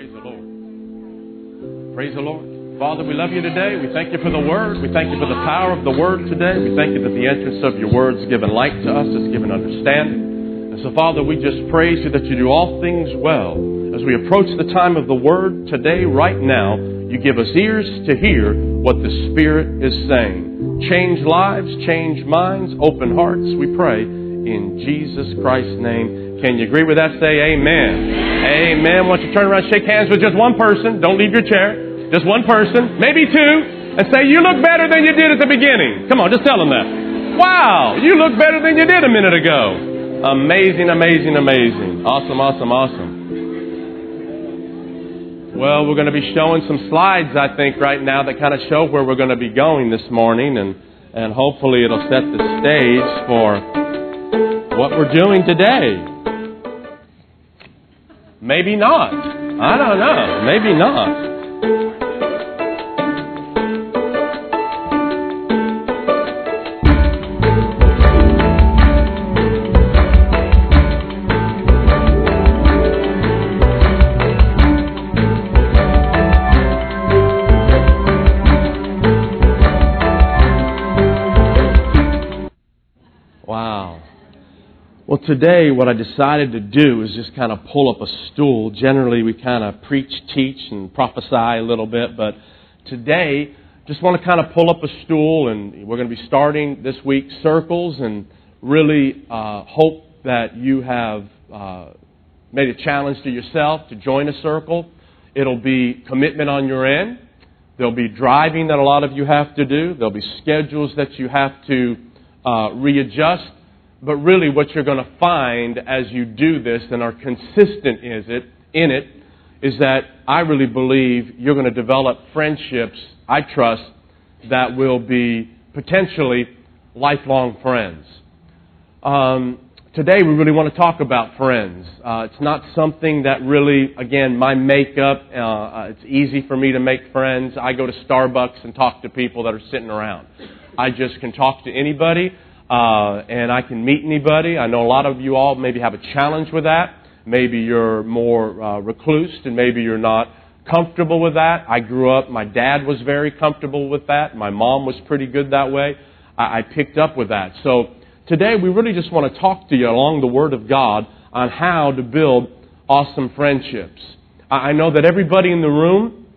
Praise the Lord. Praise the Lord. Father, we love you today. We thank you for the Word. We thank you for the power of the Word today. We thank you that the entrance of your Word is given light to us, it's given understanding. And so, Father, we just praise you that you do all things well. As we approach the time of the Word today, right now, you give us ears to hear what the Spirit is saying. Change lives, change minds, open hearts, we pray in Jesus Christ's name. Can you agree with that? Say amen. Amen. Why don't you turn around and shake hands with just one person. Don't leave your chair. Just one person, maybe two, and say, you look better than you did at the beginning. Come on, just tell them that. Wow, you look better than you did a minute ago. Amazing, amazing, amazing. Awesome, awesome, awesome. Well, we're going to be showing some slides, I think, right now that kind of show where we're going to be going this morning, and hopefully it'll set the stage for what we're doing today. Maybe not. I don't know. Maybe not. Well, today what I decided to do is just kind of pull up a stool. Generally, we kind of preach, teach, and prophesy a little bit. But today, just want to kind of pull up a stool, and we're going to be starting this week circles, and really hope that you have made a challenge to yourself to join a circle. It'll be commitment on your end. There'll be driving that a lot of you have to do. There'll be schedules that you have to readjust. But really what you're going to find as you do this and are consistent in it is that I really believe you're going to develop friendships, I trust, that will be potentially lifelong friends. Today we really want to talk about friends. It's not something that really, again, my makeup, it's easy for me to make friends. I go to Starbucks and talk to people that are sitting around. I just can talk to anybody. And I can meet anybody. I know a lot of you all maybe have a challenge with that. Maybe you're more reclused and maybe you're not comfortable with that. I grew up, my dad was very comfortable with that. My mom was pretty good that way. I picked up with that. So today we really just want to talk to you along the Word of God on how to build awesome friendships. I know that everybody in the room,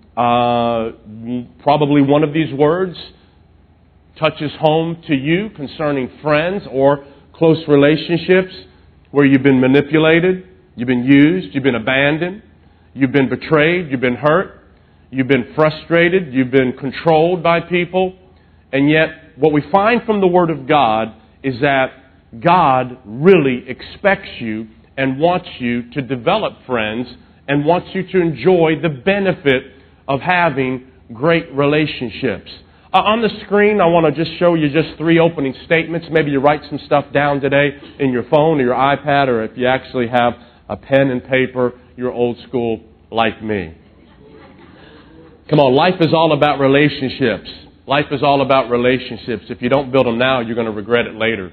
probably one of these words touches home to you concerning friends or close relationships where you've been manipulated, you've been used, you've been abandoned, you've been betrayed, you've been hurt, you've been frustrated, you've been controlled by people. And yet, what we find from the Word of God is that God really expects you and wants you to develop friends and wants you to enjoy the benefit of having great relationships. On the screen, I want to just show you just 3 opening statements. Maybe you write some stuff down today in your phone or your iPad, or if you actually have a pen and paper, you're old school like me. Come on, life is all about relationships. Life is all about relationships. If you don't build them now, you're going to regret it later.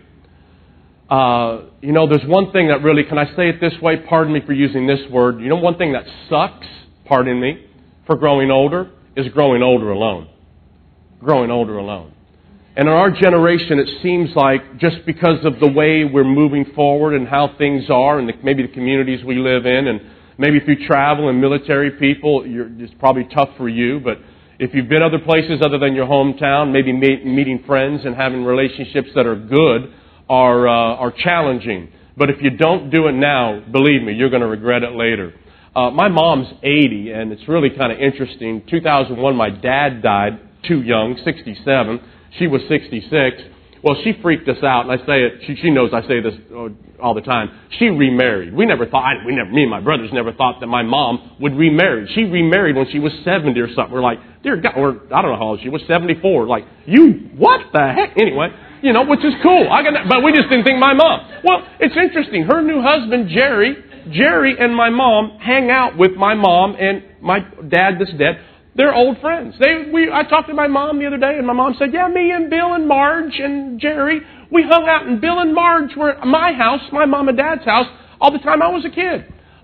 There's one thing that really, can I say it this way? Pardon me for using this word. You know, one thing that sucks, pardon me, for growing older is growing older alone. Growing older alone. And in our generation, it seems like just because of the way we're moving forward and how things are and maybe the communities we live in, and maybe if you travel and military people, it's probably tough for you. But if you've been other places other than your hometown, maybe meeting friends and having relationships that are good are challenging. But if you don't do it now, believe me, you're going to regret it later. My mom's 80, and it's really kind of interesting. 2001, my dad died too young, 67. She was 66. Well, she freaked us out, and I say it. She knows I say this all the time. She remarried. Me and my brothers never thought that my mom would remarry. She remarried when she was 70 or something. We're like, dear God, or I don't know how old she was, 74. Like, you, what the heck? Anyway, which is cool. But we just didn't think my mom. Well, it's interesting. Her new husband, Jerry and my mom hang out with my mom and my dad that's dead. They're old friends. I talked to my mom the other day, and my mom said, yeah, me and Bill and Marge and Jerry, we hung out, and Bill and Marge were at my house, my mom and dad's house, all the time I was a kid.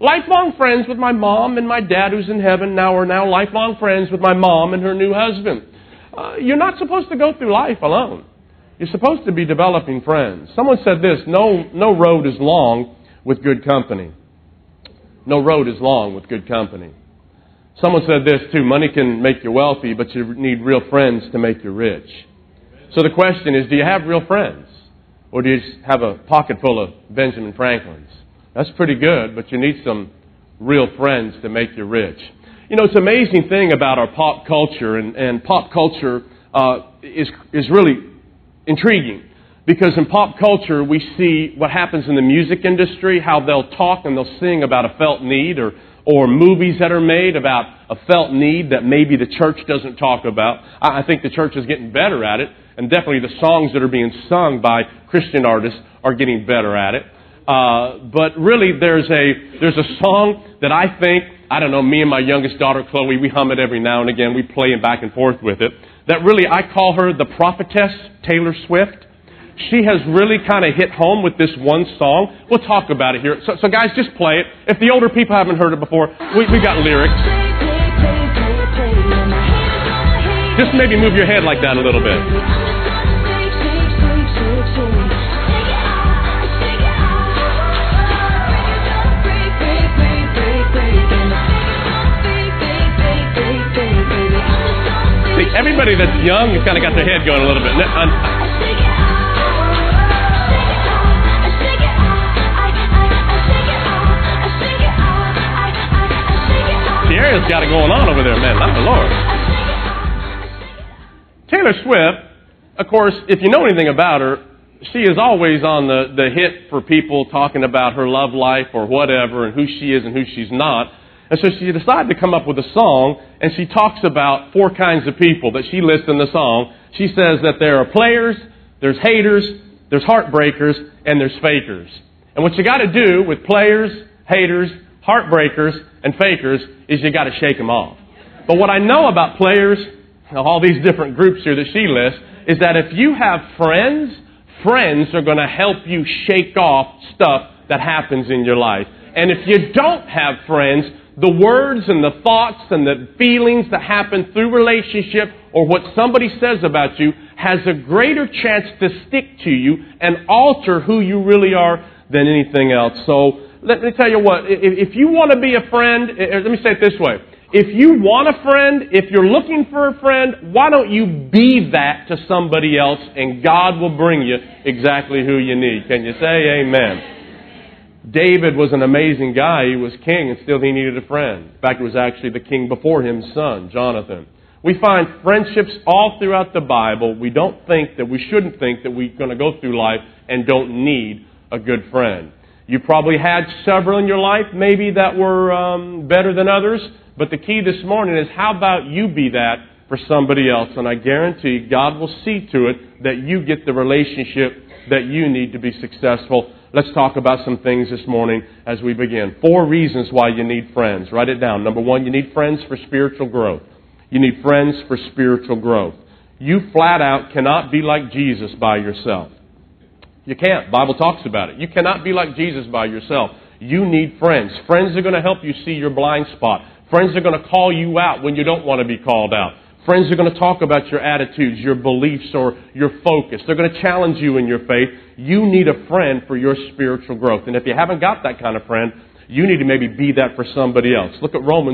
lifelong friends with my mom and my dad who's in heaven now are now lifelong friends with my mom and her new husband. You're not supposed to go through life alone. You're supposed to be developing friends. Someone said this, no road is long with good company. No road is long with good company. Someone said this too, money can make you wealthy, but you need real friends to make you rich. So the question is, do you have real friends? Or do you just have a pocket full of Benjamin Franklins? That's pretty good, but you need some real friends to make you rich. You know, it's an amazing thing about our pop culture, and pop culture is really intriguing. Because in pop culture, we see what happens in the music industry, how they'll talk and they'll sing about a felt need, or movies that are made about a felt need that maybe the church doesn't talk about. I think the church is getting better at it, and definitely the songs that are being sung by Christian artists are getting better at it. But really, there's a song that I think, I don't know, me and my youngest daughter, Chloe, we hum it every now and again. We play it back and forth with it. That really, I call her the prophetess, Taylor Swift. She has really kind of hit home with this one song. We'll talk about it here. So guys, just play it. If the older people haven't heard it before, we got lyrics. Just maybe move your head like that a little bit. See, everybody that's young has kind of got their head going a little bit. Sierra's got it going on over there, man. Not the Lord. Taylor Swift, of course, if you know anything about her, she is always on the hit for people talking about her love life or whatever and who she is and who she's not. And so she decided to come up with a song, and she talks about 4 kinds of people that she lists in the song. She says that there are players, there's haters, there's heartbreakers, and there's fakers. And what you got to do with players, haters, heartbreakers, and fakers is you got to shake them off. But what I know about players, all these different groups here that she lists, is that if you have friends, friends are going to help you shake off stuff that happens in your life. And if you don't have friends, the words and the thoughts and the feelings that happen through relationship or what somebody says about you has a greater chance to stick to you and alter who you really are than anything else. So let me tell you what, if you want to be a friend, let me say it this way. If you want a friend, if you're looking for a friend, why don't you be that to somebody else and God will bring you exactly who you need. Can you say amen? David was an amazing guy. He was king and still he needed a friend. In fact, it was actually the king before him, his son, Jonathan. We find friendships all throughout the Bible. We shouldn't think that we're going to go through life and don't need a good friend. You probably had several in your life, maybe that were better than others. But the key this morning is how about you be that for somebody else? And I guarantee God will see to it that you get the relationship that you need to be successful. Let's talk about some things this morning as we begin. 4 reasons why you need friends. Write it down. Number 1, you need friends for spiritual growth. You need friends for spiritual growth. You flat out cannot be like Jesus by yourself. You can't. The Bible talks about it. You cannot be like Jesus by yourself. You need friends. Friends are going to help you see your blind spot. Friends are going to call you out when you don't want to be called out. Friends are going to talk about your attitudes, your beliefs, or your focus. They're going to challenge you in your faith. You need a friend for your spiritual growth. And if you haven't got that kind of friend, you need to maybe be that for somebody else. Look at Romans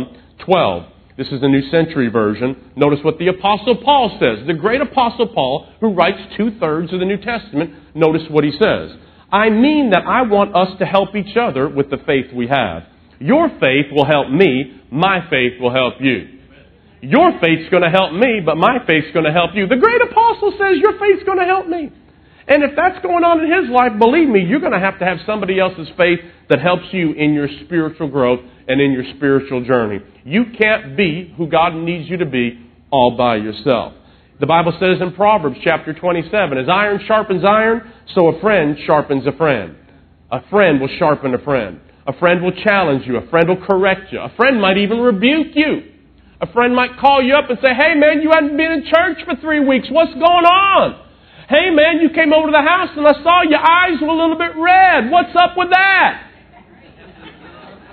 1:12. This is the New Century Version. Notice what the Apostle Paul says. The great Apostle Paul, who writes 2/3 of the New Testament, notice what he says. I mean that I want us to help each other with the faith we have. Your faith will help me. My faith will help you. Your faith's going to help me, but my faith's going to help you. The great apostle says your faith's going to help me. And if that's going on in his life, believe me, you're going to have somebody else's faith that helps you in your spiritual growth and in your spiritual journey. You can't be who God needs you to be all by yourself. The Bible says in Proverbs chapter 27, as iron sharpens iron, so a friend sharpens a friend. A friend will sharpen a friend. A friend will challenge you. A friend will correct you. A friend might even rebuke you. A friend might call you up and say, hey man, you hadn't been in church for 3 weeks. What's going on? Hey man, you came over to the house and I saw your eyes were a little bit red. What's up with that?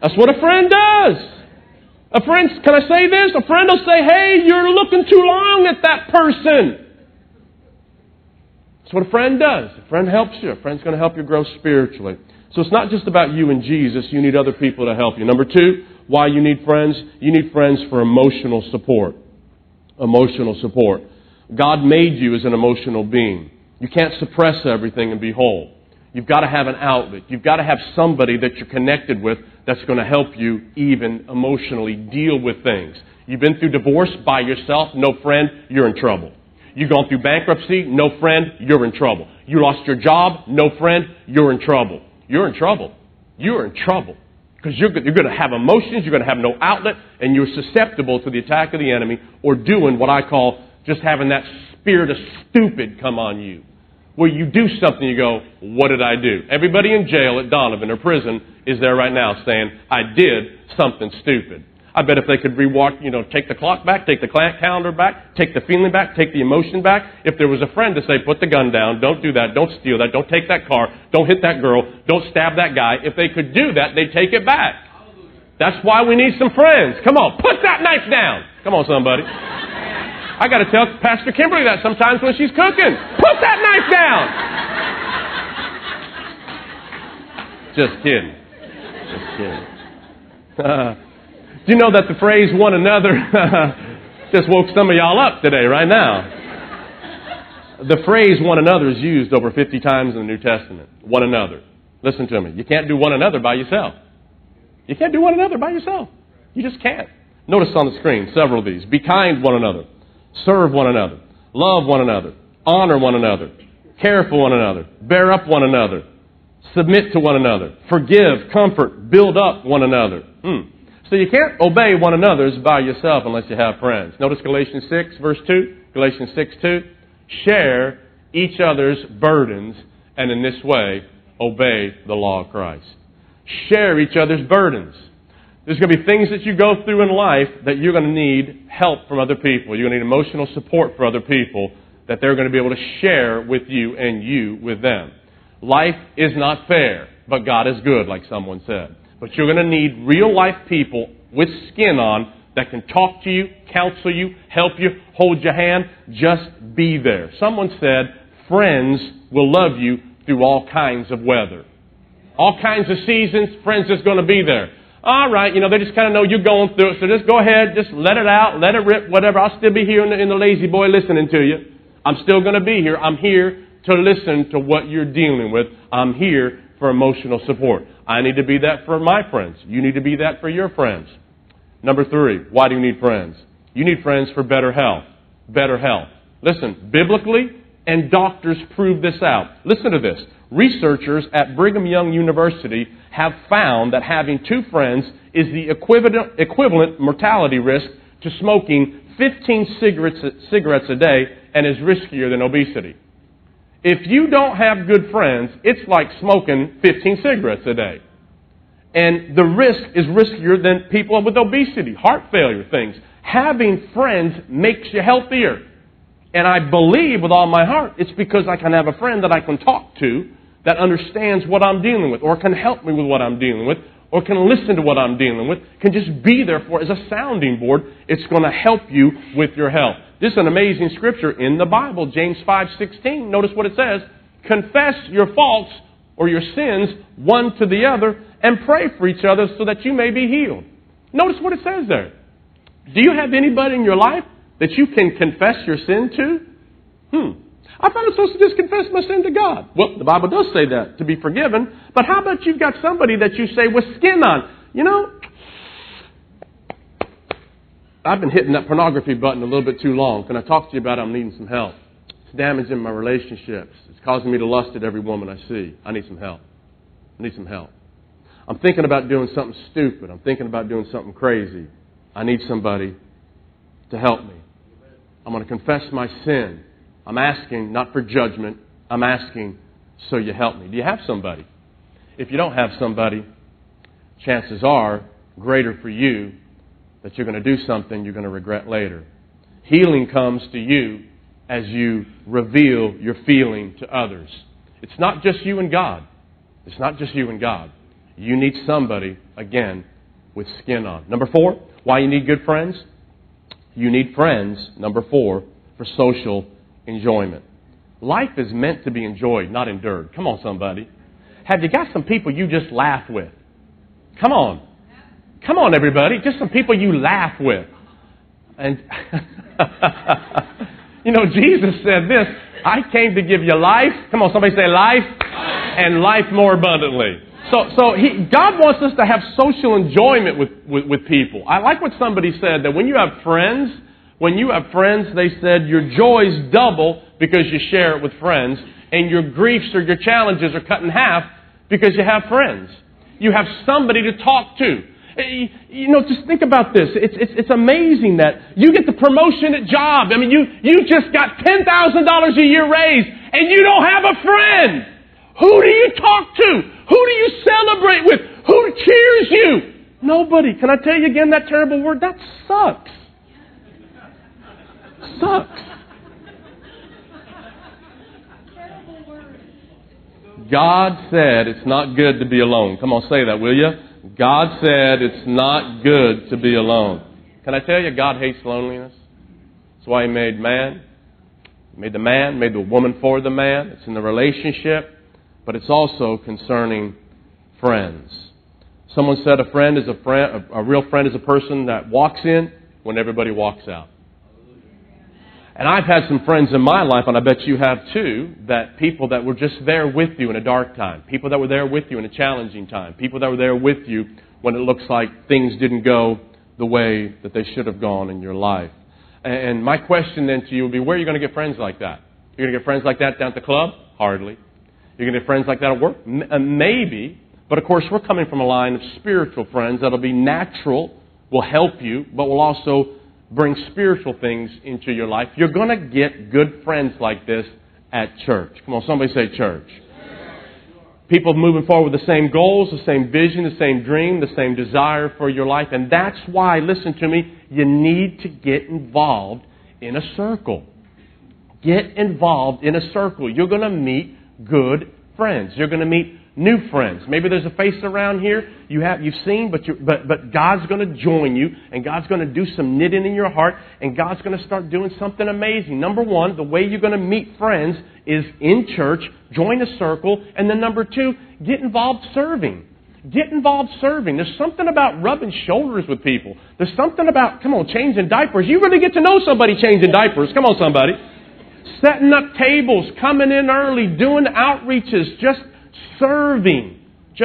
That's what a friend does. A friend, can I say this? A friend will say, hey, you're looking too long at that person. That's what a friend does. A friend helps you. A friend's going to help you grow spiritually. So it's not just about you and Jesus. You need other people to help you. Number two, why you need friends? You need friends for emotional support. Emotional support. God made you as an emotional being. You can't suppress everything and be whole. You've got to have an outlet. You've got to have somebody that you're connected with that's going to help you even emotionally deal with things. You've been through divorce by yourself, no friend, you're in trouble. You've gone through bankruptcy, no friend, you're in trouble. You lost your job, no friend, you're in trouble. You're in trouble. You're in trouble. Because you're going to have emotions, you're going to have no outlet, and you're susceptible to the attack of the enemy or doing what I call just having that spirit of stupid come on you. Where you do something, you go, what did I do? Everybody in jail at Donovan or prison is there right now saying, I did something stupid. I bet if they could take the clock back, take the calendar back, take the feeling back, take the emotion back. If there was a friend to say, put the gun down, don't do that, don't steal that, don't take that car, don't hit that girl, don't stab that guy. If they could do that, they'd take it back. That's why we need some friends. Come on, put that knife down. Come on, somebody. I got to tell Pastor Kimberly that sometimes when she's cooking. Put that knife down. Just kidding. Just kidding. Do you know that the phrase one another just woke some of y'all up today, right now? The phrase one another is used over 50 times in the New Testament. One another. Listen to me. You can't do one another by yourself. You can't do one another by yourself. You just can't. Notice on the screen several of these. Be kind to one another. Serve one another. Love one another. Honor one another. Care for one another. Bear up one another. Submit to one another. Forgive, comfort, build up one another. So you can't obey one another's by yourself unless you have friends. Notice Galatians 6, verse 2. Galatians 6, 2. Share each other's burdens, and in this way, obey the law of Christ. Share each other's burdens. There's going to be things that you go through in life that you're going to need help from other people. You're going to need emotional support for other people that they're going to be able to share with you and you with them. Life is not fair, but God is good, like someone said. But you're going to need real life people with skin on that can talk to you, counsel you, help you, hold your hand. Just be there. Someone said, friends will love you through all kinds of weather. All kinds of seasons, friends is going to be there. All right, they just kind of know you're going through it, so just go ahead, just let it out, let it rip, whatever. I'll still be here in the lazy boy listening to you. I'm still going to be here. I'm here to listen to what you're dealing with. I'm here for emotional support. I need to be that for my friends. You need to be that for your friends. Number 3, why do you need friends? You need friends for better health. Better health. Listen, biblically, and doctors prove this out. Listen to this. Researchers at Brigham Young University have found that having 2 friends is the equivalent mortality risk to smoking 15 cigarettes a day and is riskier than obesity. If you don't have good friends, it's like smoking 15 cigarettes a day. And the risk is riskier than people with obesity, heart failure, things. Having friends makes you healthier. And I believe with all my heart it's because I can have a friend that I can talk to that understands what I'm dealing with, or can help me with what I'm dealing with, or can listen to what I'm dealing with, can just be there for as a sounding board. It's going to help you with your health. This is an amazing scripture in the Bible, James 5:16. Notice what it says. Confess your faults or your sins one to the other and pray for each other so that you may be healed. Notice what it says there. Do you have anybody in your life that you can confess your sin to? I thought I was supposed to just confess my sin to God. Well, the Bible does say that, to be forgiven. But how about you've got somebody that you say with skin on? I've been hitting that pornography button a little bit too long. Can I talk to you about it? I'm needing some help. It's damaging my relationships. It's causing me to lust at every woman I see. I need some help. I need some help. I'm thinking about doing something stupid. I'm thinking about doing something crazy. I need somebody to help me. I'm going to confess my sin. I'm asking not for judgment. I'm asking so you help me. Do you have somebody? If you don't have somebody, chances are greater for you that you're going to do something you're going to regret later. Healing comes to you as you reveal your feeling to others. It's not just you and God. It's not just you and God. You need somebody, again, with skin on. Number 4, why you need good friends? You need friends, number 4, for social enjoyment. Life is meant to be enjoyed, not endured. Come on, somebody. Have you got some people you just laugh with? Come on. Come on, everybody. Just some people you laugh with. And, Jesus said this, I came to give you life. Come on, somebody say life. And life more abundantly. So God wants us to have social enjoyment with people. I like what somebody said, that when you have friends, they said your joys double because you share it with friends, and your griefs or your challenges are cut in half because you have friends. You have somebody to talk to. Just think about this. It's amazing that you get the promotion at job. I mean, you just got $10,000 a year raise, and you don't have a friend. Who do you talk to? Who do you celebrate with? Who cheers you? Nobody. Can I tell you again that terrible word? That sucks. Sucks. God said it's not good to be alone. Come on, say that, will you? God said it's not good to be alone. Can I tell you, God hates loneliness. That's why He made man. He made the man, made the woman for the man. It's in the relationship, but it's also concerning friends. Someone said a friend is a real friend is a person that walks in when everybody walks out. And I've had some friends in my life, and I bet you have too, that people that were just there with you in a dark time. People that were there with you in a challenging time. People that were there with you when it looks like things didn't go the way that they should have gone in your life. And my question then to you would be, where are you going to get friends like that? You're going to get friends like that down at the club? Hardly. You're going to get friends like that at work? Maybe. But of course, we're coming from a line of spiritual friends that'll be natural, will help you, but will also bring spiritual things into your life. You're going to get good friends like this at church. Come on, somebody say church. People moving forward with the same goals, the same vision, the same dream, the same desire for your life. And that's why, listen to me, you need to get involved in a circle. Get involved in a circle. You're going to meet good friends. You're going to meet new friends. Maybe there's a face around here you've seen, but God's going to join you, and God's going to do some knitting in your heart, and God's going to start doing something amazing. Number 1, the way you're going to meet friends is in church, join a circle, and then number 2, get involved serving. Get involved serving. There's something about rubbing shoulders with people. There's something about, changing diapers. You really get to know somebody changing diapers. Come on, somebody. Setting up tables, coming in early, doing outreaches, just serving.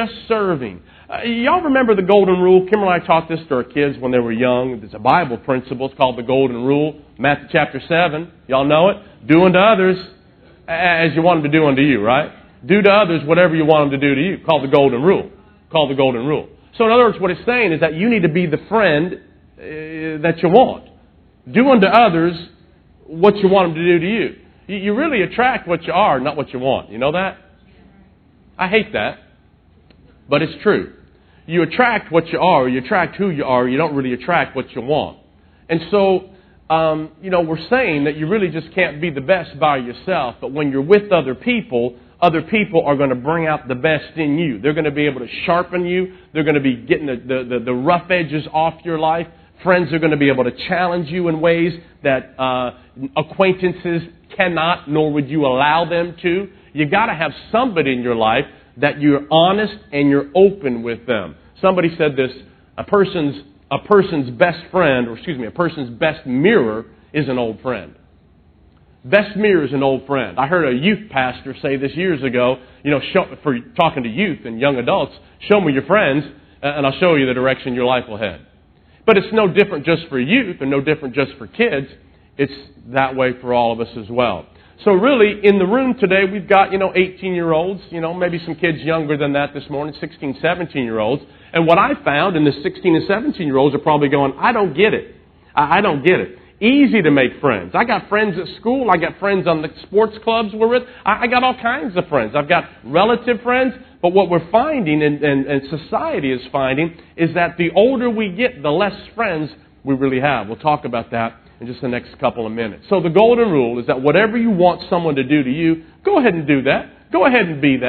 Y'all remember the golden rule? Kimberly and I taught this to our kids when they were young. It's a Bible principle. It's called the golden rule. Matthew chapter 7. Y'all know it. Do unto others as you want them to do unto you, right? Do to others whatever you want them to do to you. Called the golden rule. So in other words, what it's saying is that you need to be the friend that you want. Do unto others what you want them to do to you. You really attract what you are, not what you want. You know that? I hate that, but it's true. You attract what you are, you attract who you are, you don't really attract what you want. And so, we're saying that you really just can't be the best by yourself, but when you're with other people are going to bring out the best in you. They're going to be able to sharpen you. They're going to be getting the rough edges off your life. Friends are going to be able to challenge you in ways that acquaintances cannot, nor would you allow them to. You got to have somebody in your life that you're honest and you're open with them. Somebody said this, a person's best friend, a person's best mirror is an old friend. Best mirror is an old friend. I heard a youth pastor say this years ago, for talking to youth and young adults, show me your friends and I'll show you the direction your life will head. But it's no different just for youth and no different just for kids. It's that way for all of us as well. So really, in the room today, we've got, 18-year-olds, maybe some kids younger than that this morning, 16, 17-year-olds. And what I found in the 16 and 17-year-olds are probably going, I don't get it. I don't get it. Easy to make friends. I got friends at school. I got friends on the sports clubs we're with. I got all kinds of friends. I've got relative friends. But what we're finding, and society is finding, is that the older we get, the less friends we really have. We'll talk about that in just the next couple of minutes. So the golden rule is that whatever you want someone to do to you, go ahead and do that. Go ahead and be that.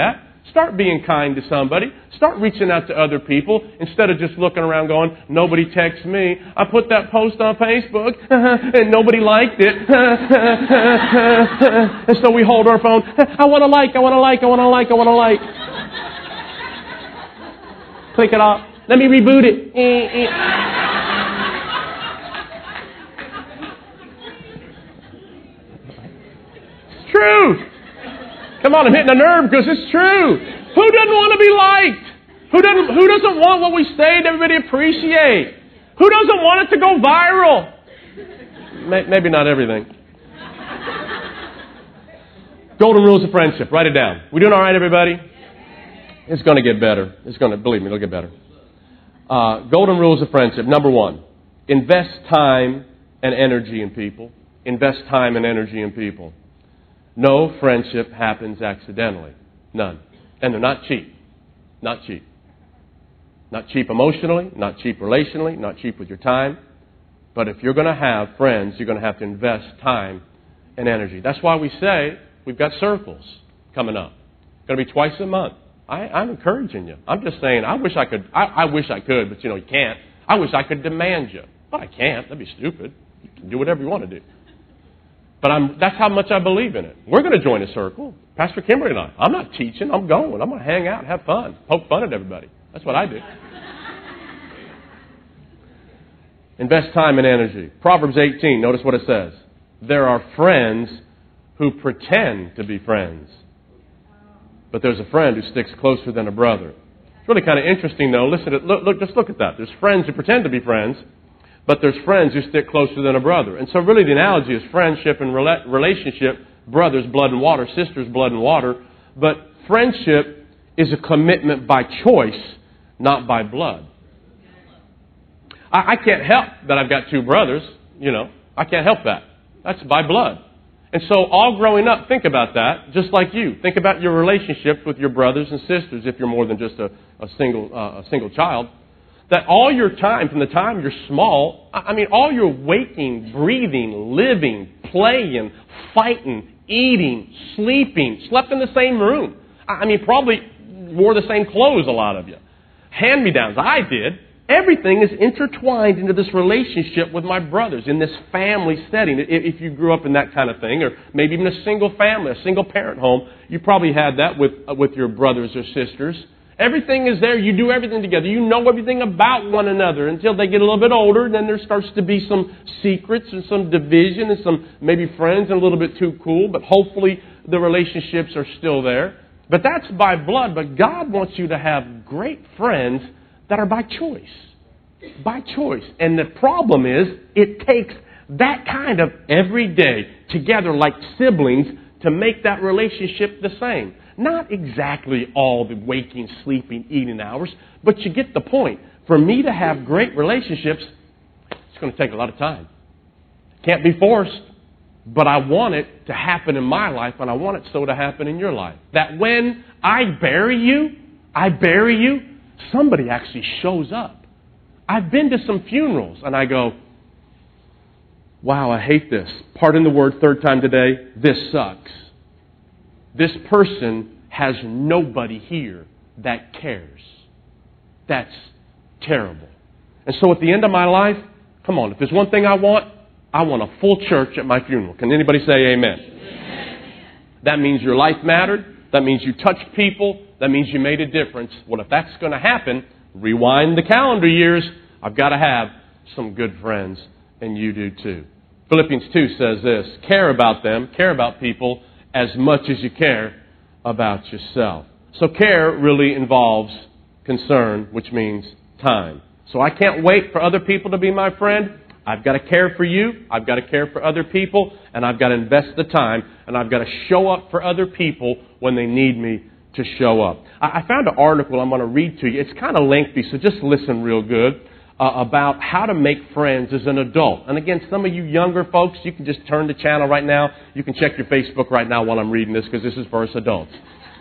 Start being kind to somebody. Start reaching out to other people instead of just looking around going, nobody texts me. I put that post on Facebook and nobody liked it. And so we hold our phone. I want to like. Click it off. Let me reboot it. It's true. Come on, I'm hitting a nerve because it's true. Who doesn't want to be liked? Who doesn't want what we say to everybody appreciate? Who doesn't want it to go viral? Maybe not everything. Golden rules of friendship. Write it down. We doing all right, everybody? It's going to get better. Believe me, it'll get better. Golden rules of friendship. Number 1, invest time and energy in people. Invest time and energy in people. No friendship happens accidentally. None. And they're not cheap. Not cheap. Not cheap emotionally, not cheap relationally, not cheap with your time. But if you're going to have friends, you're going to have to invest time and energy. That's why we say we've got circles coming up. It's going to be twice a month. I'm encouraging you. I'm just saying, I wish I could, but you can't. I wish I could demand you. But I can't. That'd be stupid. You can do whatever you want to do. But that's how much I believe in it. We're going to join a circle. Pastor Kimberly and I. I'm not teaching. I'm going. I'm going to hang out and have fun. Poke fun at everybody. That's what I do. Invest time and energy. Proverbs 18. Notice what it says. There are friends who pretend to be friends. But there's a friend who sticks closer than a brother. It's really kind of interesting, though. Just look at that. There's friends who pretend to be friends. But there's friends who stick closer than a brother. And so really the analogy is friendship and relationship, brothers, blood and water, sisters, blood and water. But friendship is a commitment by choice, not by blood. I can't help that I've got 2 brothers, I can't help that. That's by blood. And so all growing up, think about that, just like you. Think about your relationships with your brothers and sisters if you're more than just a single child. That all your time, from the time you're small, all your waking, breathing, living, playing, fighting, eating, sleeping, slept in the same room. Probably wore the same clothes, a lot of you. Hand-me-downs, I did. Everything is intertwined into this relationship with my brothers, in this family setting. If you grew up in that kind of thing, or maybe even a single family, a single parent home, you probably had that with your brothers or sisters. Everything is there. You do everything together. You know everything about one another until they get a little bit older. And then there starts to be some secrets and some division and some maybe friends and a little bit too cool. But hopefully the relationships are still there. But that's by blood. But God wants you to have great friends that are by choice. By choice. And the problem is it takes that kind of every day together like siblings to make that relationship the same. Not exactly all the waking, sleeping, eating hours, but you get the point. For me to have great relationships, it's going to take a lot of time. Can't be forced, but I want it to happen in my life, and I want it so to happen in your life. That when I bury you, somebody actually shows up. I've been to some funerals, and I go, wow, I hate this. Pardon the word, 3rd time today, this sucks. This person has nobody here that cares. That's terrible. And so at the end of my life, come on, if there's one thing I want a full church at my funeral. Can anybody say amen? Amen. That means your life mattered. That means you touched people. That means you made a difference. Well, if that's going to happen, rewind the calendar years. I've got to have some good friends, and you do too. Philippians 2 says this, care about them, care about people as much as you care about yourself. So care really involves concern, which means time. So I can't wait for other people to be my friend. I've got to care for you. I've got to care for other people. And I've got to invest the time. And I've got to show up for other people when they need me to show up. I found an article I'm going to read to you. It's kind of lengthy, so just listen real good. About how to make friends as an adult. And again, some of you younger folks, you can just turn the channel right now. You can check your Facebook right now while I'm reading this because this is for us adults.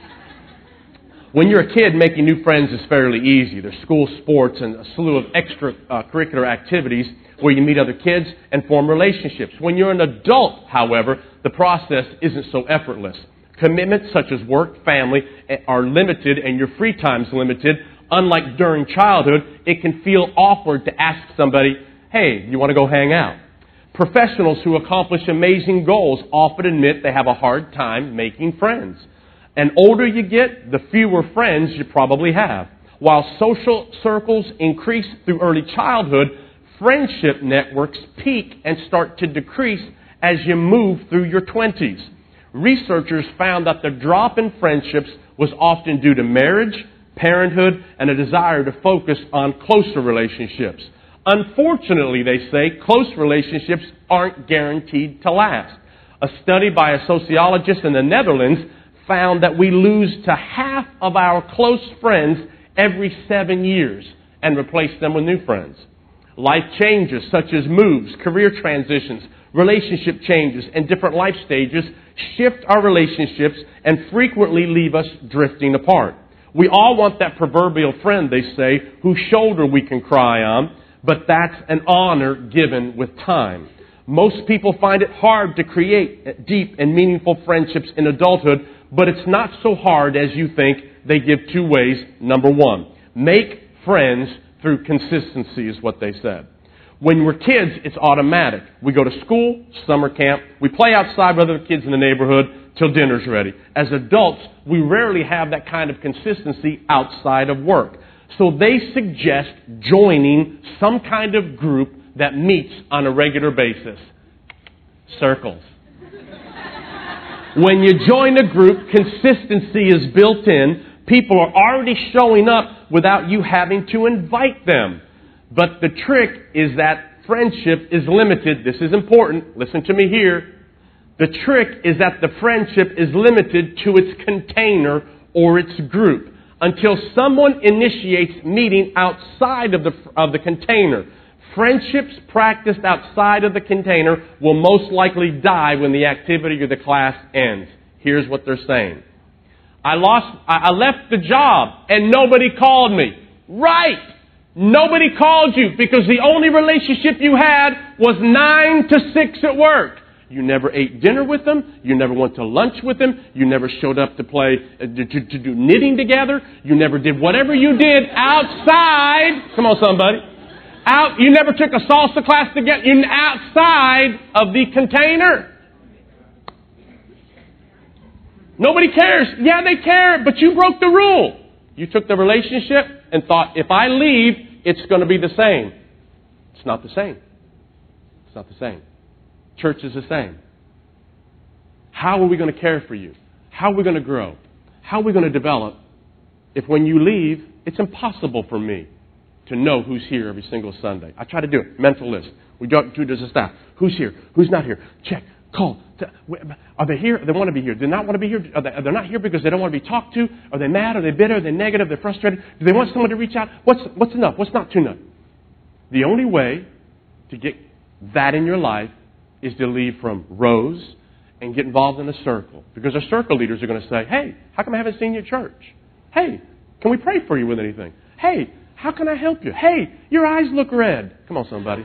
When you're a kid, making new friends is fairly easy. There's school sports and a slew of extracurricular activities where you meet other kids and form relationships. When you're an adult, however, the process isn't so effortless. Commitments such as work, family are limited and your free time is limited. Unlike during childhood, it can feel awkward to ask somebody, hey, you want to go hang out? Professionals who accomplish amazing goals often admit they have a hard time making friends. And older you get, the fewer friends you probably have. While social circles increase through early childhood, friendship networks peak and start to decrease as you move through your 20s. Researchers found that the drop in friendships was often due to marriage, parenthood, and a desire to focus on closer relationships. Unfortunately, they say, close relationships aren't guaranteed to last. A study by a sociologist in the Netherlands found that we lose to half of our close friends every 7 years and replace them with new friends. Life changes such as moves, career transitions, relationship changes, and different life stages shift our relationships and frequently leave us drifting apart. We all want that proverbial friend, they say, whose shoulder we can cry on, but that's an honor given with time. Most people find it hard to create deep and meaningful friendships in adulthood, but it's not so hard as you think. They give two ways. Number one, make friends through consistency is what they said. When we're kids, it's automatic. We go to school, summer camp, we play outside with other kids in the neighborhood till dinner's ready. As adults, we rarely have that kind of consistency outside of work. So they suggest joining some kind of group that meets on a regular basis. Circles. When you join a group, consistency is built in. People are already showing up without you having to invite them. But the trick is that friendship is limited. This is important. Listen to me here. The trick is that the friendship is limited to its container or its group until someone initiates meeting outside of the container. Friendships practiced outside of the container will most likely die when the activity or the class ends. Here's what they're saying. I left the job and nobody called me. Right! Nobody called you because the only relationship you had was 9 to 6 at work. You never ate dinner with them. You never went to lunch with them. You never showed up to play, to do knitting together. You never did whatever you did outside. Come on, somebody. You never took a salsa class together. You're outside of the container. Nobody cares. Yeah, they care, but you broke the rule. You took the relationship and thought, if I leave, it's going to be the same. It's not the same. It's not the same. Church is the same. How are we going to care for you? How are we going to grow? How are we going to develop if when you leave, it's impossible for me to know who's here every single Sunday? I try to do it. Mental list. We do it as a staff. Who's here? Who's not here? Check. Call. Are they here? They want to be here. Do they not want to be here? Are they not here because they don't want to be talked to? Are they mad? Are they bitter? Are they negative? They're frustrated? Do they want someone to reach out? What's enough? What's not too enough? The only way to get that in your life is to leave from rows and get involved in a circle. Because our circle leaders are going to say, hey, how come I haven't seen you at church? Hey, can we pray for you with anything? Hey, how can I help you? Hey, your eyes look red. Come on, somebody.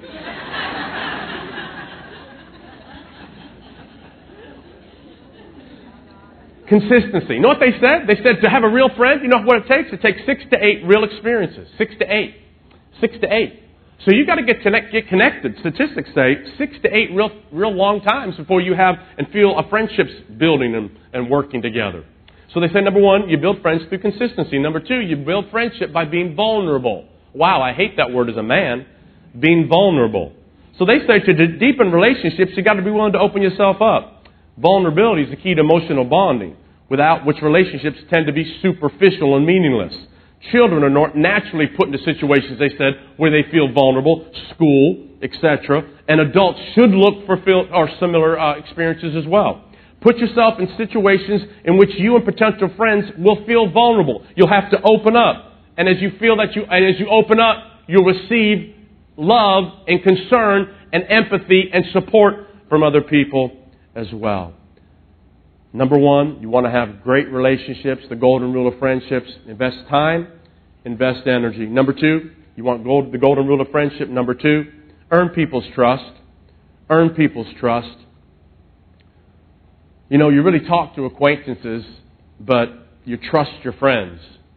Consistency. You know what they said? They said to have a real friend, you know what it takes? It takes 6 to 8 real experiences. 6 to 8. 6 to 8. So you've got to get connected. Statistics say 6 to 8 real long times before you have and feel a friendship's building and working together. So they say, number one, you build friends through consistency. Number two, you build friendship by being vulnerable. Wow, I hate that word as a man. Being vulnerable. So they say to deepen relationships, you've got to be willing to open yourself up. Vulnerability is the key to emotional bonding, without which relationships tend to be superficial and meaningless. Children are naturally put into situations, they said, where they feel vulnerable, school, etc. And adults should look for similar experiences as well. Put yourself in situations in which you and potential friends will feel vulnerable. You'll have to open up. And as you open up, you'll receive love and concern and empathy and support from other people as well. Number one, you want to have great relationships, the golden rule of friendships. Invest time, invest energy. Number two, you want the golden rule of friendship. Number two, earn people's trust. Earn people's trust. You know, you really talk to acquaintances, but you trust your friends.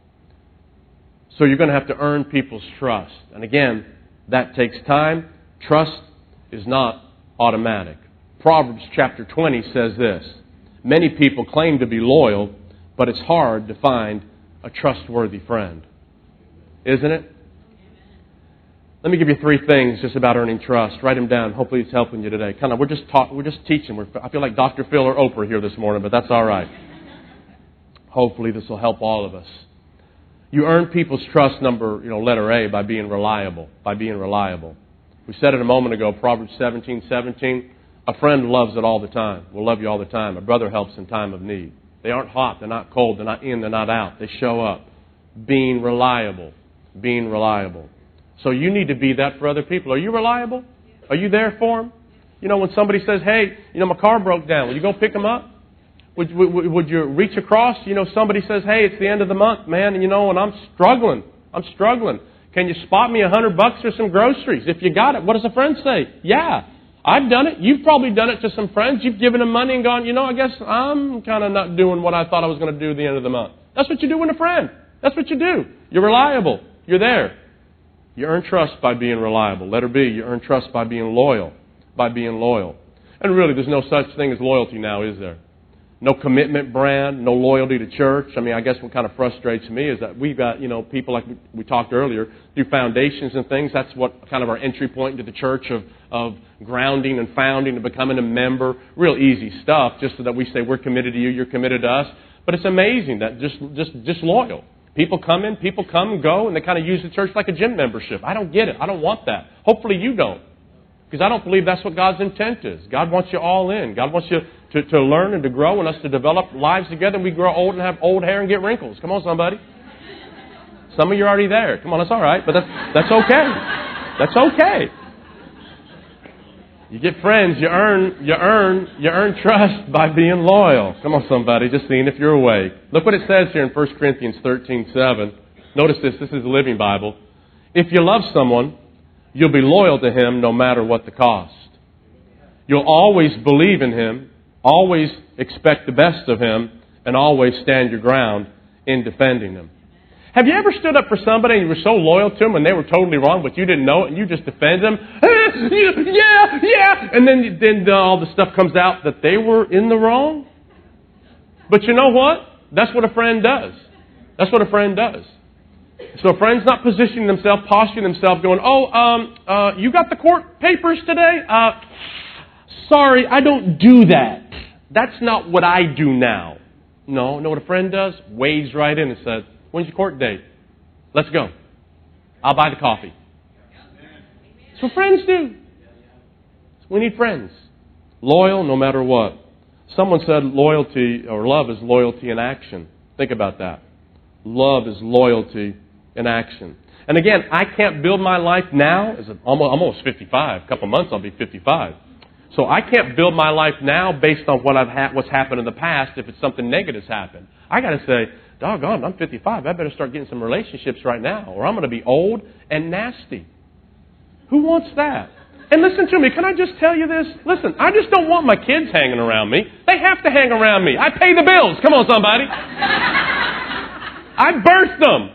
So you're going to have to earn people's trust. And again, that takes time. Trust is not automatic. Proverbs chapter 20 says this: many people claim to be loyal, but it's hard to find a trustworthy friend. Isn't it? Let me give you 3 things just about earning trust. Write them down. Hopefully it's helping you today. We're just teaching. I feel like Dr. Phil or Oprah here this morning, but that's all right. Hopefully this will help all of us. You earn people's trust, letter A, by being reliable. By being reliable. We said it a moment ago, Proverbs 17:17. A friend loves it all the time. Will love you all the time. A brother helps in time of need. They aren't hot. They're not cold. They're not in. They're not out. They show up. Being reliable. Being reliable. So you need to be that for other people. Are you reliable? Are you there for them? You know, when somebody says, hey, my car broke down, will you go pick them up? Would you reach across? Somebody says, hey, it's the end of the month, man, and I'm struggling. Can you spot me $100 for some groceries? If you got it, what does a friend say? Yeah, I've done it. You've probably done it to some friends. You've given them money and gone, I guess I'm kind of not doing what I thought I was going to do at the end of the month. That's what you do with a friend. That's what you do. You're reliable. You're there. You earn trust by being reliable. Letter B, you earn trust by being loyal. By being loyal. And really, there's no such thing as loyalty now, is there? No commitment brand, no loyalty to church. I guess what kind of frustrates me is that we've got, people like we talked earlier, do foundations and things. That's what kind of our entry point into the church of grounding and founding and becoming a member. Real easy stuff, just so that we say we're committed to you, you're committed to us. But it's amazing that just loyal. People come and go, and they kind of use the church like a gym membership. I don't get it. I don't want that. Hopefully you don't. Because I don't believe that's what God's intent is. God wants you all in. God wants you to learn and to grow and us to develop lives together. And we grow old and have old hair and get wrinkles. Come on, somebody. Some of you are already there. Come on, that's all right. But that's okay. That's okay. You get friends. You earn trust by being loyal. Come on, somebody. Just seeing if you're awake. Look what it says here in 1 Corinthians 13:7. Notice this. This is the Living Bible. If you love someone, you'll be loyal to him no matter what the cost. You'll always believe in him, always expect the best of him, and always stand your ground in defending him. Have you ever stood up for somebody and you were so loyal to them and they were totally wrong, but you didn't know it and you just defend them? Yeah. And then all the stuff comes out that they were in the wrong? But you know what? That's what a friend does. That's what a friend does. So a friend's not positioning themselves, posturing themselves, going, you got the court papers today? Sorry, I don't do that. That's not what I do now. No, know what a friend does? Wades right in and says, when's your court date? Let's go. I'll buy the coffee. That's what friends do. We need friends. Loyal no matter what. Someone said loyalty or love is loyalty in action. Think about that. Love is loyalty in action. And again, I can't build my life now. I'm almost 55. A couple months I'll be 55. So I can't build my life now based on what's happened in the past if it's something negative's happened. I got to say, doggone, I'm 55. I better start getting some relationships right now or I'm going to be old and nasty. Who wants that? And listen to me, can I just tell you this? Listen, I just don't want my kids hanging around me. They have to hang around me. I pay the bills. Come on, somebody. I birthed them.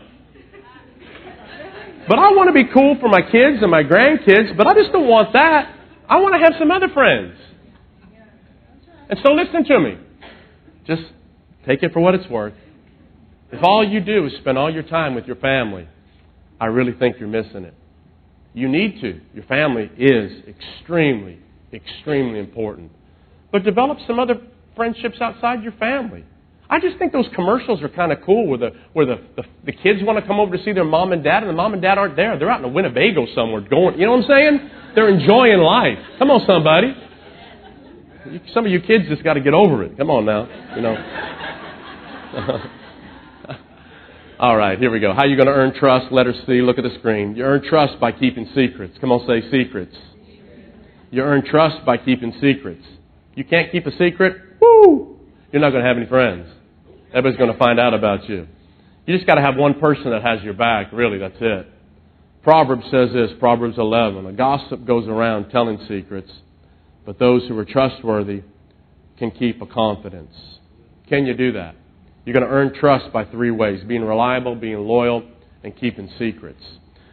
But I want to be cool for my kids and my grandkids, but I just don't want that. I want to have some other friends. And so listen to me. Just take it for what it's worth. If all you do is spend all your time with your family, I really think you're missing it. You need to. Your family is extremely, extremely important. But develop some other friendships outside your family. I just think those commercials are kind of cool where the kids want to come over to see their mom and dad, and the mom and dad aren't there. They're out in a Winnebago somewhere going, you know what I'm saying? They're enjoying life. Come on, somebody. Some of you kids just got to get over it. Come on now, you know. All right, here we go. How are you going to earn trust? Letter C, look at the screen. You earn trust by keeping secrets. Come on, say secrets. You earn trust by keeping secrets. You can't keep a secret? Woo! You're not going to have any friends. Everybody's going to find out about you. You just got to have one person that has your back. Really, that's it. Proverbs says this, Proverbs 11. A gossip goes around telling secrets, but those who are trustworthy can keep a confidence. Can you do that? You're going to earn trust by 3 ways: being reliable, being loyal, and keeping secrets.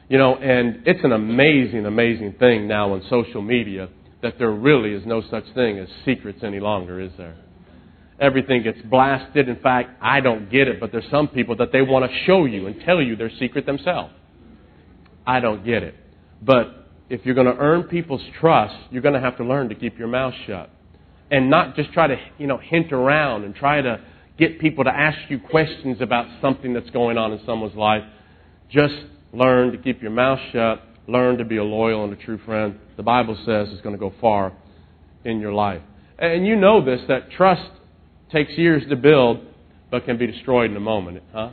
And it's an amazing, amazing thing now on social media that there really is no such thing as secrets any longer, is there? Everything gets blasted. In fact, I don't get it, but there's some people that they want to show you and tell you their secret themselves. I don't get it. But if you're going to earn people's trust, you're going to have to learn to keep your mouth shut. And not just try to, hint around and try to get people to ask you questions about something that's going on in someone's life. Just learn to keep your mouth shut. Learn to be a loyal and a true friend. The Bible says it's going to go far in your life. And you know this, that trust takes years to build, but can be destroyed in a moment. Huh?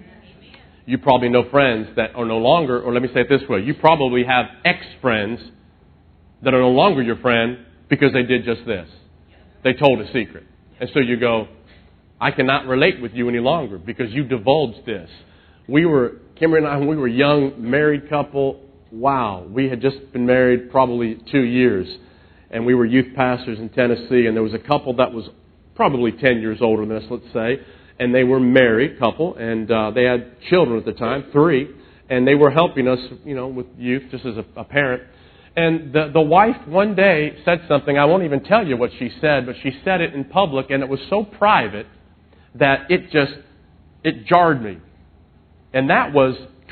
You probably know friends that are no longer, or let me say it this way, you probably have ex-friends that are no longer your friend because they did just this. They told a secret. And so you go, I cannot relate with you any longer because you divulged this. Kimberly and I, when we were young, married couple, wow, we had just been married probably 2 years. And we were youth pastors in Tennessee, and there was a couple that was probably 10 years older than us, let's say. And they were married couple, and they had children at the time, 3. And they were helping us, with youth, just as a parent. And the wife one day said something, I won't even tell you what she said, but she said it in public, and it was so private that it jarred me. And that was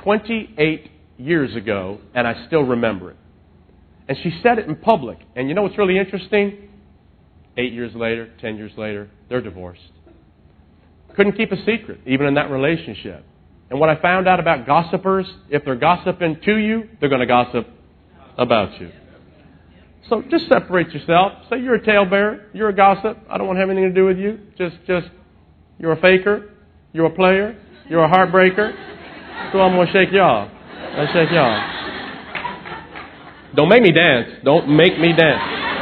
28 years ago, and I still remember it. And she said it in public. And you know what's really interesting? 8 years later, 10 years later, they're divorced. Couldn't keep a secret, even in that relationship. And what I found out about gossipers, if they're gossiping to you, they're going to gossip about you. So just separate yourself. Say you're a talebearer. You're a gossip. I don't want to have anything to do with you. Just you're a faker. You're a player. You're a heartbreaker. So I'm going to shake y'all. I'll shake y'all. Don't make me dance. Don't make me dance.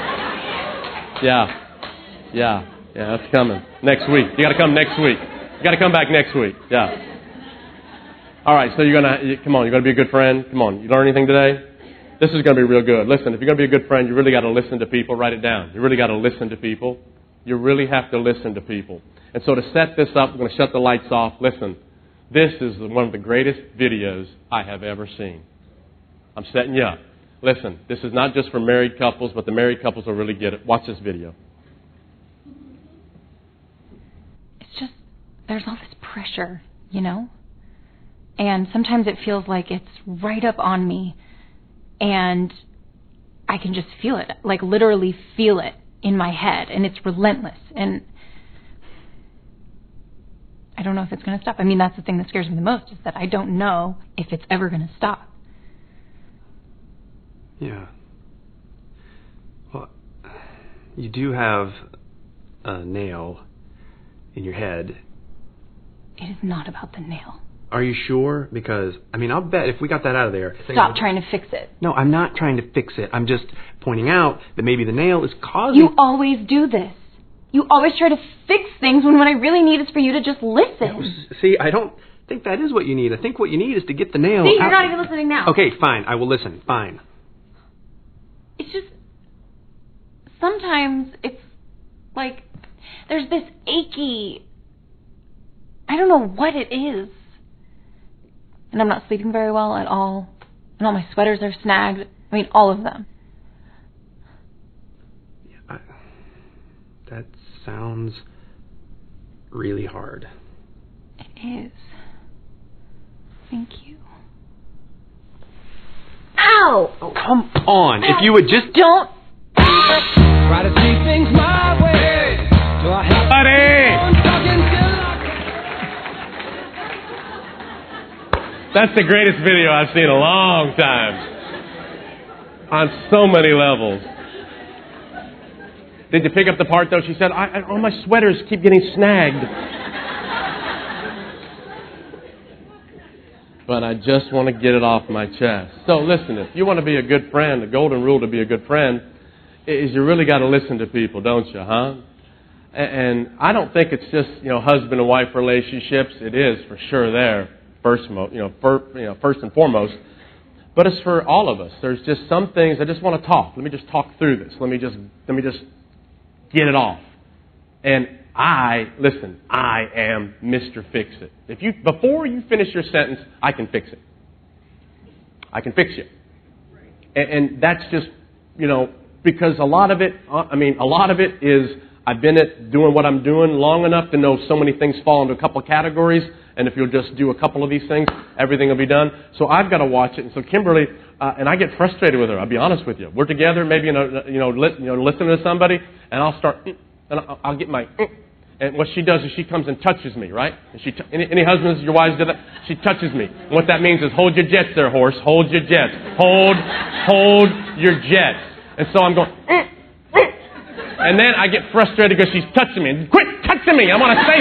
Yeah, that's coming. Next week. You got to come next week. You got to come back next week. Yeah. All right, so you're going to be a good friend. Come on, you learn anything today? This is going to be real good. Listen, if you're going to be a good friend, you really got to listen to people. Write it down. You really got to listen to people. You really have to listen to people. And so to set this up, we're going to shut the lights off. Listen, this is one of the greatest videos I have ever seen. I'm setting you up. Listen, this is not just for married couples, but the married couples will really get it. Watch this video. It's just, there's all this pressure, And sometimes it feels like it's right up on me. And I can just feel it, like literally feel it in my head. And it's relentless. And I don't know if it's going to stop. I mean, that's the thing that scares me the most, is that I don't know if it's ever going to stop. Yeah. Well, you do have a nail in your head. It is not about the nail. Are you sure? Because, I'll bet if we got that out of there... Stop trying to fix it. No, I'm not trying to fix it. I'm just pointing out that maybe the nail is causing... You always do this. You always try to fix things when what I really need is for you to just listen. See, I don't think that is what you need. I think what you need is to get the nail See, out. you're not even listening now. Okay, fine. I will listen. Fine. It's just... Sometimes it's like there's this achy... I don't know what it is. And I'm not sleeping very well at all. And all my sweaters are snagged. All of them. Yeah, that sounds really hard. It is. Thank you. Ow! Oh, come on. Ow. If you would just... Don't... Try to see things my way. Do I have... That's the greatest video I've seen in a long time. On so many levels. Did you pick up the part, though? She said, all my sweaters keep getting snagged. But I just want to get it off my chest. So listen, if you want to be a good friend, the golden rule to be a good friend is you really got to listen to people, don't you, huh? And I don't think it's just, husband and wife relationships. It is for sure there. First and foremost, but it's for all of us. There's just some things I just want to talk. Let me just talk through this. Let me just get it off. And I am Mr. Fix-It. Before you finish your sentence, I can fix it. I can fix you. And that's just, because a lot of it is I've been doing what I'm doing long enough to know so many things fall into a couple of categories. And if you'll just do a couple of these things, everything will be done. So I've got to watch it. And so Kimberly, and I get frustrated with her. I'll be honest with you. We're together, maybe listening to somebody, and I'll start, and I'll get my. And what she does is she comes and touches me, right? And any husbands, your wives do that? She touches me. And what that means is hold your jets there, horse. Hold your jets. Hold your jets. And so I'm going, and then I get frustrated because she's touching me. Quit touching me. I want to say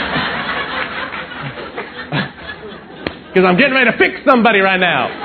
something. Because I'm getting ready to fix somebody right now.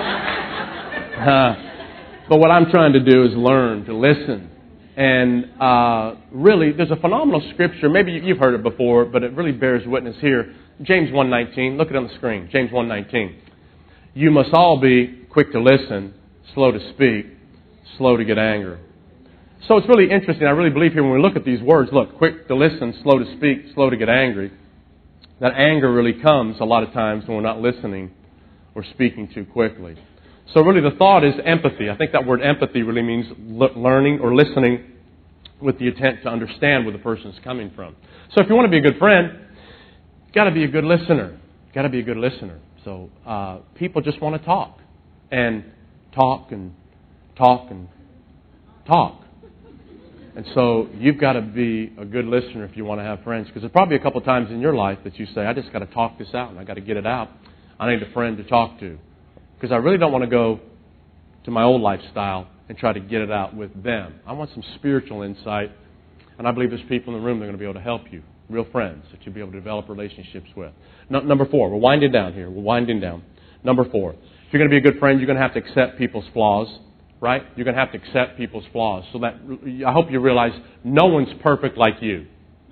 But what I'm trying to do is learn to listen. And really, there's a phenomenal scripture. Maybe you've heard it before, but it really bears witness here. James 1:19. Look at it on the screen. James 1:19. You must all be quick to listen, slow to speak, slow to get angry. So it's really interesting. I really believe here when we look at these words, look, quick to listen, slow to speak, slow to get angry. That anger really comes a lot of times when we're not listening or speaking too quickly. So really the thought is empathy. I think that word empathy really means learning or listening with the intent to understand where the person is coming from. So if you want to be a good friend, you've got to be a good listener. You've got to be a good listener. So people just want to talk. And talk and talk and talk. And so you've got to be a good listener if you want to have friends. Because there's probably a couple times in your life that you say, I just got to talk this out and I got to get it out. I need a friend to talk to. Because I really don't want to go to my old lifestyle and try to get it out with them. I want some spiritual insight. And I believe there's people in the room that are going to be able to help you. Real friends that you'll be able to develop relationships with. Number 4. We're winding down here. We're winding down. Number 4. If you're going to be a good friend, you're going to have to accept people's flaws. Right? You're going to have to accept people's flaws. So that I hope you realize no one's perfect like you.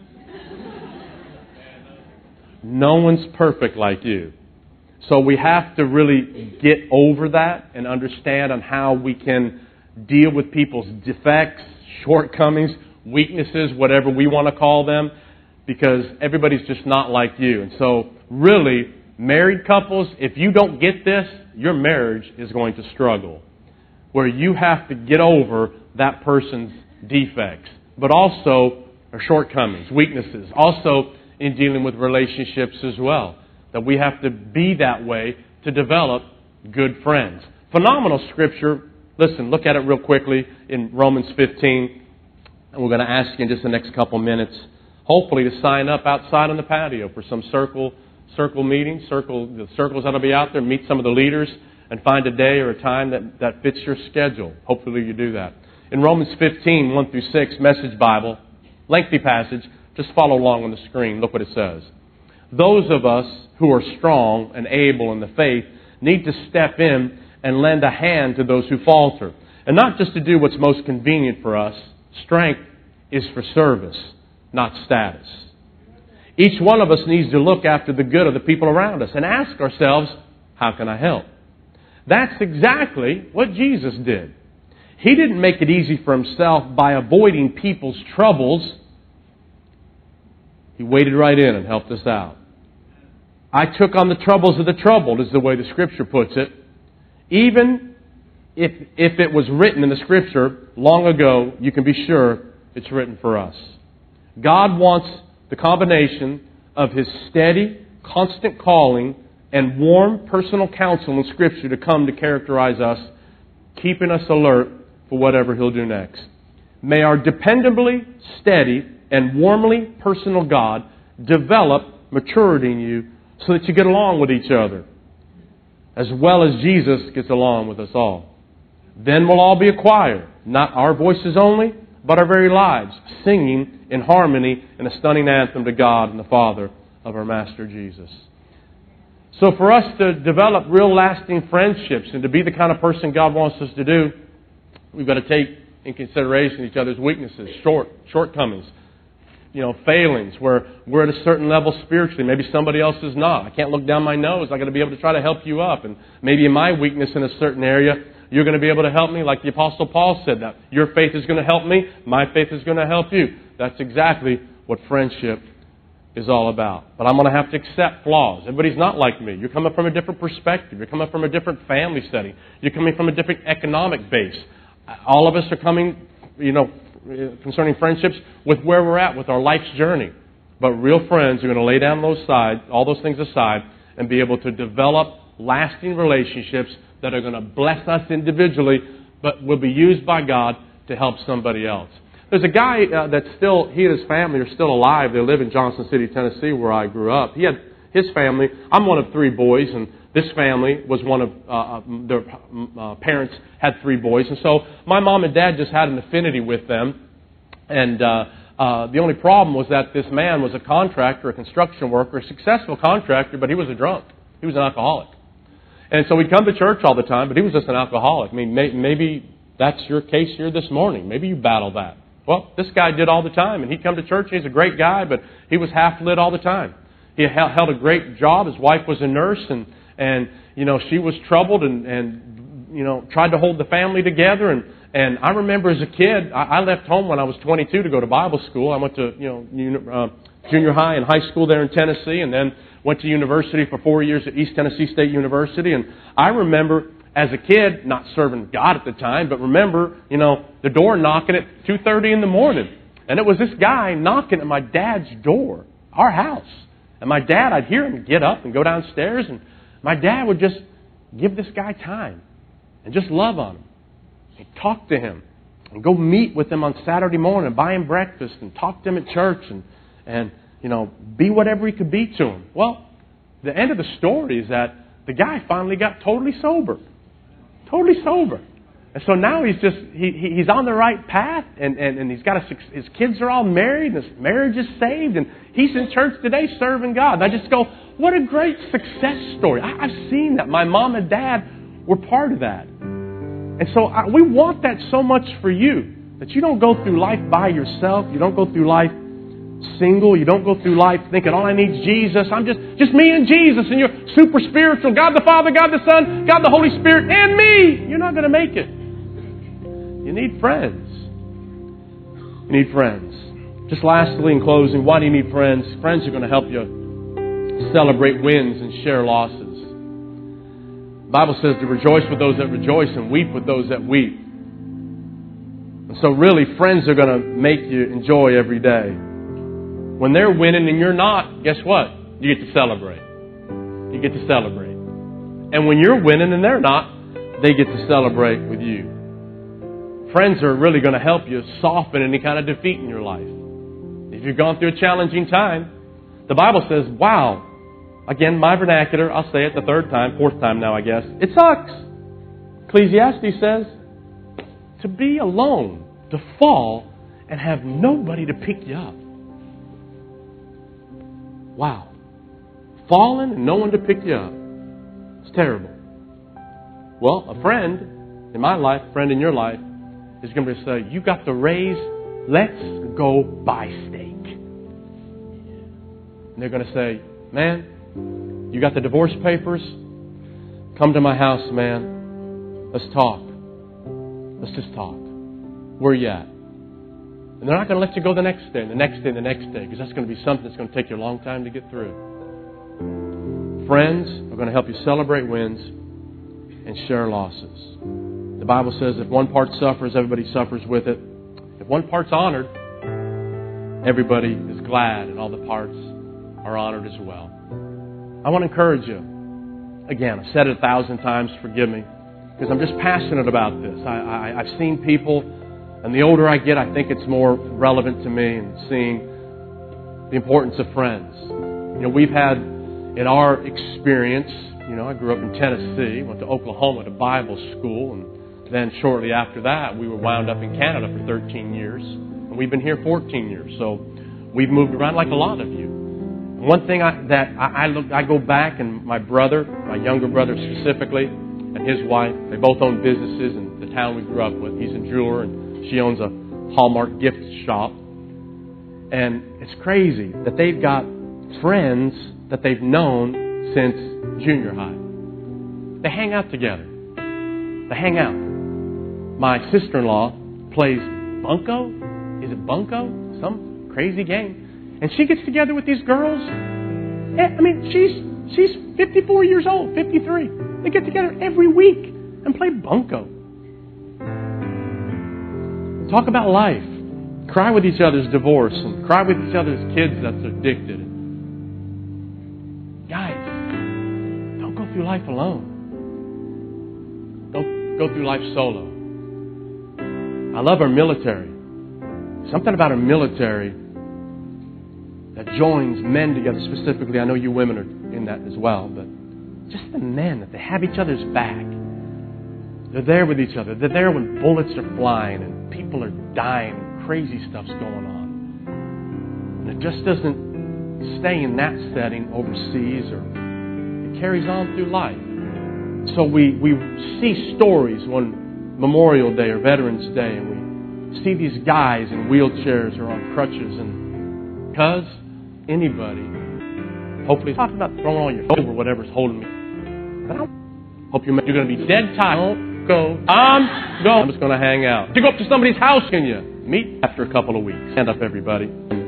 No one's perfect like you. So we have to really get over that and understand on how we can deal with people's defects, shortcomings, weaknesses, whatever we want to call them, because everybody's just not like you. And so really, married couples, if you don't get this, your marriage is going to struggle. Where you have to get over that person's defects, but also or shortcomings, weaknesses, also in dealing with relationships as well. That we have to be that way to develop good friends. Phenomenal scripture. Listen, look at it real quickly in Romans 15. And we're going to ask you in just the next couple minutes, hopefully to sign up outside on the patio for some circle meetings, the circles that'll be out there, meet some of the leaders, and find a day or a time that fits your schedule. Hopefully you do that. In Romans 15, 1 through 6, Message Bible, lengthy passage, just follow along on the screen. Look what it says. Those of us who are strong and able in the faith need to step in and lend a hand to those who falter. And not just to do what's most convenient for us. Strength is for service, not status. Each one of us needs to look after the good of the people around us and ask ourselves, how can I help? That's exactly what Jesus did. He didn't make it easy for Himself by avoiding people's troubles. He waded right in and helped us out. I took on the troubles of the troubled, is the way the Scripture puts it. Even if it was written in the Scripture long ago, you can be sure it's written for us. God wants the combination of His steady, constant calling and warm personal counsel in Scripture to come to characterize us, keeping us alert for whatever He'll do next. May our dependably steady and warmly personal God develop maturity in you so that you get along with each other, as well as Jesus gets along with us all. Then we'll all be a choir, not our voices only, but our very lives, singing in harmony in a stunning anthem to God and the Father of our Master Jesus. So for us to develop real lasting friendships and to be the kind of person God wants us to do, we've got to take in consideration each other's weaknesses, shortcomings, failings, where we're at a certain level spiritually. Maybe somebody else is not. I can't look down my nose. I've got to be able to try to help you up. And maybe in my weakness in a certain area, you're going to be able to help me, like the Apostle Paul said that. Your faith is going to help me. My faith is going to help you. That's exactly what friendship is all about. But I'm going to have to accept flaws. Everybody's not like me. You're coming from a different perspective. You're coming from a different family setting. You're coming from a different economic base. All of us are coming, concerning friendships with where we're at with our life's journey. But real friends are going to lay down all those things aside and be able to develop lasting relationships that are going to bless us individually, but will be used by God to help somebody else. There's a guy he and his family are still alive. They live in Johnson City, Tennessee, where I grew up. He had his family. I'm one of 3 boys, and this family was one of their parents had 3 boys. And so my mom and dad just had an affinity with them. And the only problem was that this man was a contractor, a construction worker, a successful contractor, but he was a drunk. He was an alcoholic. And so he'd come to church all the time, but he was just an alcoholic. I mean, maybe that's your case here this morning. Maybe you battle that. Well, this guy did all the time, and he'd come to church, and he's a great guy, but he was half-lit all the time. He held a great job. His wife was a nurse, and she was troubled and tried to hold the family together. And I remember as a kid, I left home when I was 22 to go to Bible school. I went to junior high and high school there in Tennessee, and then went to university for 4 years at East Tennessee State University. And I remember as a kid, not serving God at the time, but remember, the door knocking at 2:30 in the morning. And it was this guy knocking at my dad's door, our house. And my dad, I'd hear him get up and go downstairs, and my dad would just give this guy time and just love on him. He'd talk to him and go meet with him on Saturday morning and buy him breakfast and talk to him at church and be whatever he could be to him. Well, the end of the story is that the guy finally got totally sober. Totally sober. And so now he's on the right path, and he's got his kids are all married, and his marriage is saved, and he's in church today serving God. And I just go, what a great success story. I've seen that. My mom and dad were part of that. And so we want that so much for you, that you don't go through life by yourself. You don't go through life single. You don't go through life thinking, all I need is Jesus. I'm just me and Jesus, and you're super spiritual. God the Father, God the Son, God the Holy Spirit, and me. You're not going to make it. You need friends. You need friends. Just lastly, in closing, why do you need friends? Friends are going to help you celebrate wins and share losses. The Bible says to rejoice with those that rejoice and weep with those that weep. And so really, friends are going to make you enjoy every day. When they're winning and you're not, guess what? You get to celebrate. You get to celebrate. And when you're winning and they're not, they get to celebrate with you. Friends are really going to help you soften any kind of defeat in your life. If you've gone through a challenging time, the Bible says, wow. Again, my vernacular, I'll say it the 4th time now, I guess. It sucks. Ecclesiastes says, to be alone, to fall, and have nobody to pick you up. Wow. Falling and no one to pick you up. It's terrible. Well, a friend in my life, a friend in your life, is going to say, you got the raise, let's go buy steak. And they're going to say, man, you got the divorce papers? Come to my house, man. Let's talk. Let's just talk. Where are you at? And they're not going to let you go the next day, and the next day, and the next day, because that's going to be something that's going to take you a long time to get through. Friends are going to help you celebrate wins and share losses. The Bible says if one part suffers, everybody suffers with it. If one part's honored, everybody is glad, and all the parts are honored as well. I want to encourage you. Again, I've said it 1,000 times, forgive me, because I'm just passionate about this. I've seen people, and the older I get, I think it's more relevant to me, and seeing the importance of friends. We've had, in our experience, I grew up in Tennessee, went to Oklahoma to Bible school, and then shortly after that, we were wound up in Canada for 13 years, and we've been here 14 years. So we've moved around like a lot of you. One thing I go back, and my brother, my younger brother specifically, and his wife, they both own businesses in the town we grew up with. He's a jeweler, and she owns a Hallmark gift shop. And it's crazy that they've got friends that they've known since junior high. They hang out together. They hang out. My sister-in-law plays bunco. Is it bunco? Some crazy game. And she gets together with these girls. I mean, she's 54 years old, 53. They get together every week and play bunco. Talk about life. Cry with each other's divorce and cry with each other's kids that's addicted. Guys, don't go through life alone. Don't go through life solo. I love our military. Something about our military that joins men together specifically. I know you women are in that as well, but just the men, that they have each other's back. They're there with each other. They're there when bullets are flying and people are dying and crazy stuff's going on. And it just doesn't stay in that setting overseas, or it carries on through life. So we see stories on Memorial Day or Veterans Day, and we see these guys in wheelchairs or on crutches, and because anybody, hopefully, talking about throwing all your over whatever's holding me. But I hope you're going to be dead tired. Don't go. I'm just going to hang out. You go up to somebody's house, can you? Meet after a couple of weeks. Stand up, everybody.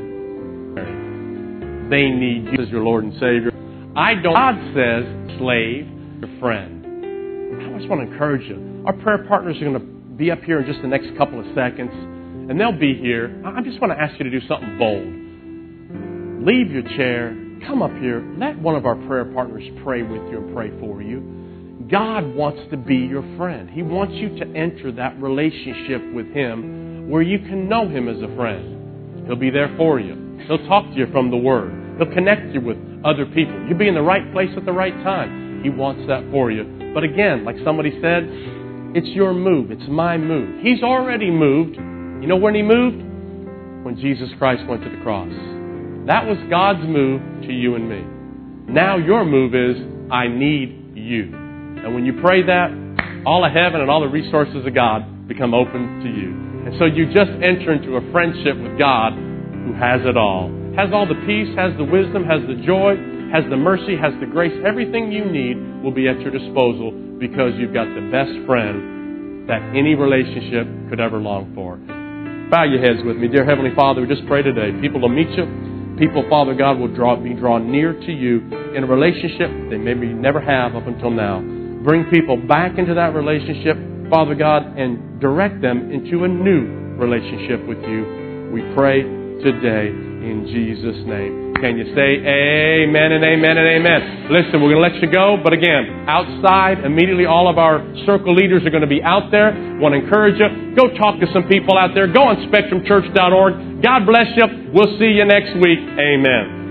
They need you as your Lord and Savior. God says, slave, your friend. I just want to encourage you. Our prayer partners are going to be up here in just the next couple of seconds, and they'll be here. I just want to ask you to do something bold. Leave your chair. Come up here. Let one of our prayer partners pray with you and pray for you. God wants to be your friend. He wants you to enter that relationship with Him where you can know Him as a friend. He'll be there for you. He'll talk to you from the Word. He'll connect you with other people. You'll be in the right place at the right time. He wants that for you. But again, like somebody said, it's your move. It's my move. He's already moved. You know when He moved? When Jesus Christ went to the cross. That was God's move to you and me. Now your move is, I need you. And when you pray that, all of heaven and all the resources of God become open to you. And so you just enter into a friendship with God who has it all. Has all the peace, has the wisdom, has the joy, has the mercy, has the grace. Everything you need will be at your disposal because you've got the best friend that any relationship could ever long for. Bow your heads with me. Dear Heavenly Father, we just pray today. People will meet you. People, Father God, will be drawn near to you in a relationship they maybe never have up until now. Bring people back into that relationship, Father God, and direct them into a new relationship with you. We pray today in Jesus' name. Can you say amen and amen and amen? Listen, we're going to let you go, but again, outside, immediately all of our circle leaders are going to be out there. Want to encourage you. Go talk to some people out there. Go on SpectrumChurch.org. God bless you. We'll see you next week. Amen.